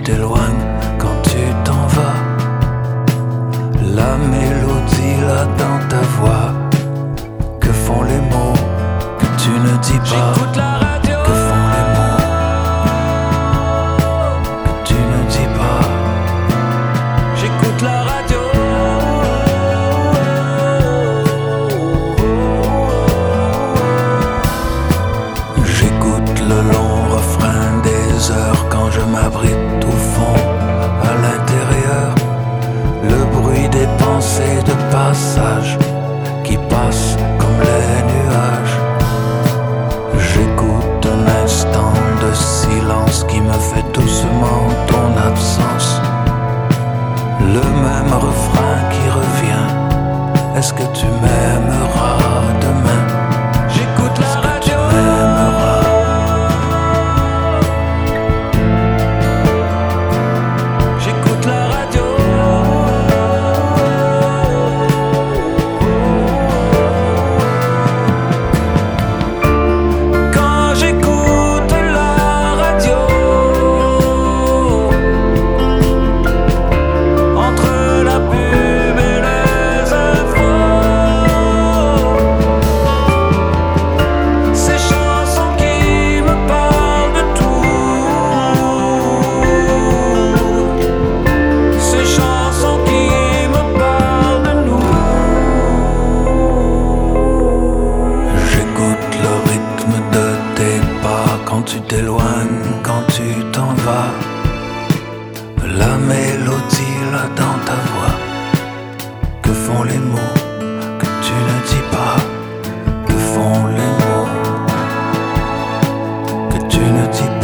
t'éloignes, quand tu t'en vas. La mélodie là dans ta voix. Que font les mots que tu ne dis pas? J'écoute la radio. Que font les mots que tu ne dis pas? J'écoute la radio. J'écoute le long refrain des heures quand je m'abrite au fond, à l'intérieur. Le bruit des pensées de passage qui passent comme les nuages. J'écoute un instant de silence qui me fait doucement ton absence. Le même refrain qui revient. Est-ce que tu m'aimeras demain? J'écoute la radio. J'écoute la radio. Quand j'écoute la radio, entre la pub et les infos, ces chansons qui me parlent de tout, ces chansons qui me parlent de nous. J'écoute le rythme de tes pas quand tu t'éloignes, quand tu t'en vas. La mélodie là dans ta voix. Que font les mots que tu ne dis pas? Que font les mots que tu ne dis pas?